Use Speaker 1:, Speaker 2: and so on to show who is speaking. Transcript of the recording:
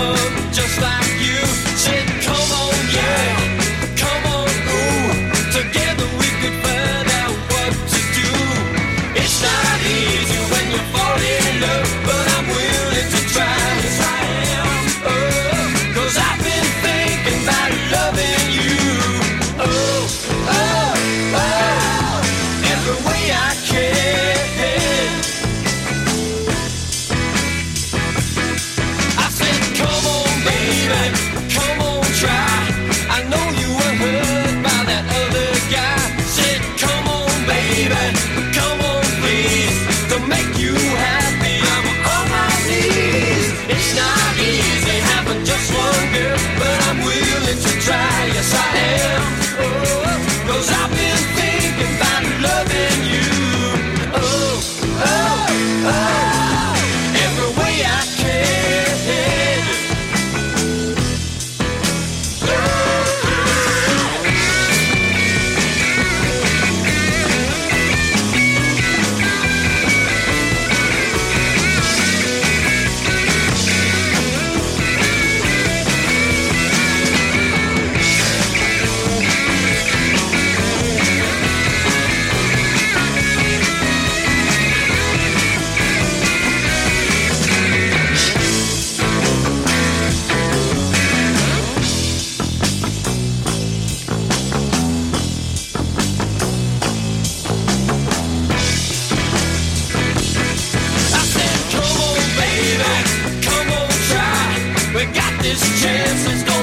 Speaker 1: just like you. Said, come on, yeah, come on, ooh. Together we could find out what to do. It's not easy when you fall in love, but I'm willing to try. Yes, I am. Oh, 'cause I've been thinking about loving you. Oh, oh, oh, every way I can. I said, come on, baby, come on, try. I know you were hurt by that other guy. Said, come on, baby, come on, please. To make you happy, I'm on my knees. It's not easy having just one girl, but I'm willing to try. Yes, I am. Oh, 'cause I've been thinking about loving you. Oh, oh, oh, every way I can. I said, come on, baby, come on, try. We got this chance, let's go.